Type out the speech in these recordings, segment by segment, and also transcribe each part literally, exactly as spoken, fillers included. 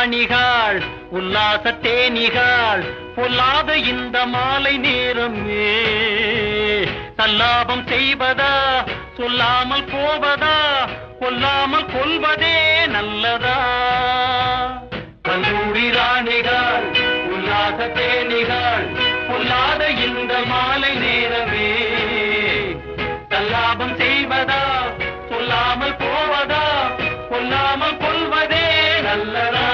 ராணிகள் உல்லாச தேனிகள் பொல்லாத இந்த மாலை நேரமே சல்லாபம் செய்வதா சொல்லாமல் போவதா கொல்லாமல் கொள்வதே நல்லதா கல்லூரி ராணிகள் உல்லாச தேனிகள் பொல்லாத இந்த மாலை நேரமே சல்லாபம் செய்வதா சொல்லாமல் போவதா கொல்லாமல் கொள்வதே நல்லதா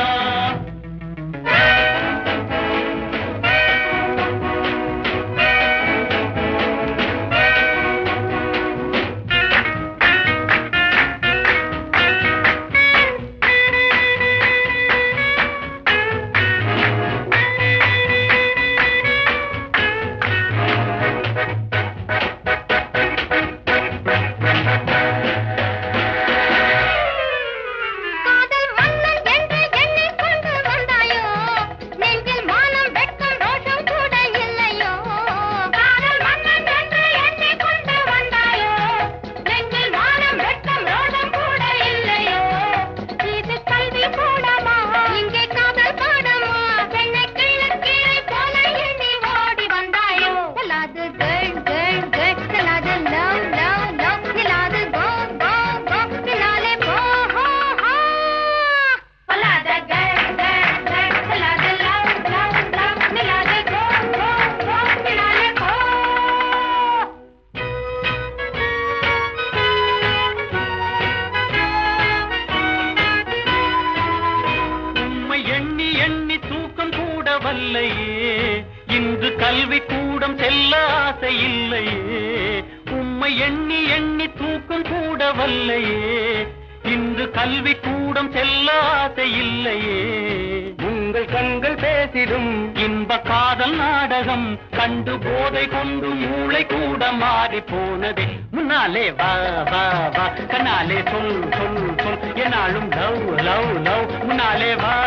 இன்று கல்வி கூடம் செல்ல ஆசை இல்லையே உம்மை எண்ணி எண்ணி தூக்கம் கூட வல்லையே இன்று கல்வி கூடம் செல்ல ஆசை இல்லையே உங்கள் கண்கள் பேசிடும் இன்ப காதல் நாடகம் கண்டு போதை கொண்டு மூளை கூட மாறி போனதே முன்னாலே வா வா வா கண்ணாலே சொல் சொல் சொல் என்னாலும் லவ் லவ் லவ் முன்னாலே வா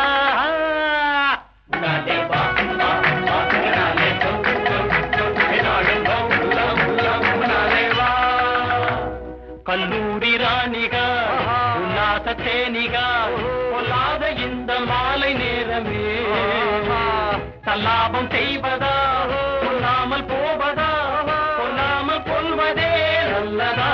முன்னாலே வா கல்லூரி ராணிகா உல்லாச தேனிகா பொல்லாத இந்த மாலை நேரமே சல்லாபம் செய்வதா கொல்லாமல் போவதா கொல்லாமல் கொள்வதே நல்லதா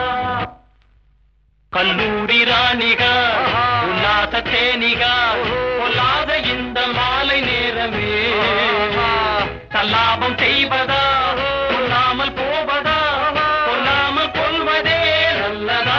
கல்லூரி ராணிகா உல்லாச தேனிகா பொல்லாத இந்த மாலை நேரமே சல்லாபம் செய்வதா கொல்லாமல் போவதா கொல்லாமல் கொள்வதே நல்லதா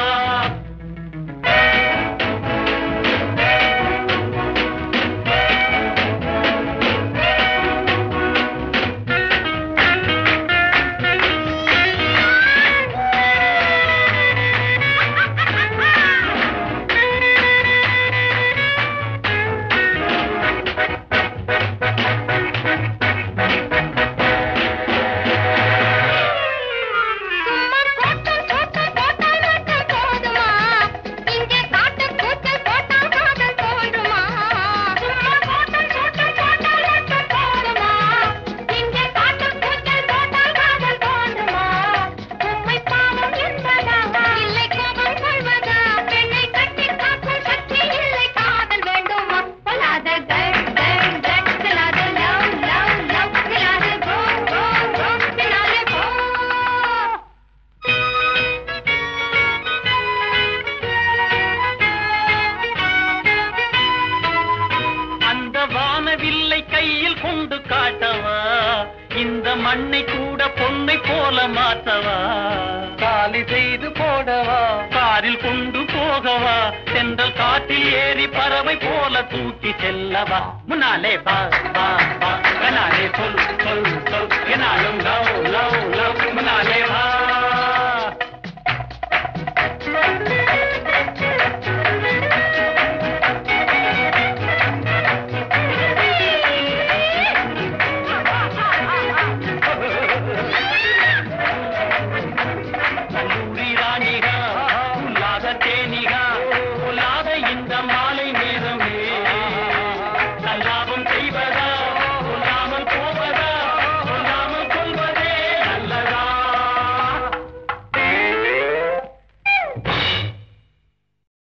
வில்லை கையில் கொண்டு காட்டவா இந்த மண்ணை கூட பொன்னை போல மாற்றவா காலி செய்து போடவா காரில் கொண்டு போகவா சென்றல் காட்டில் ஏறி பறவை போல தூக்கி செல்லவா முன்னாலே வா வா வா கண்ணாலே சொல் சொல் சொல் என்னாலும் லவ் லவ் லவ் முன்னாலே வா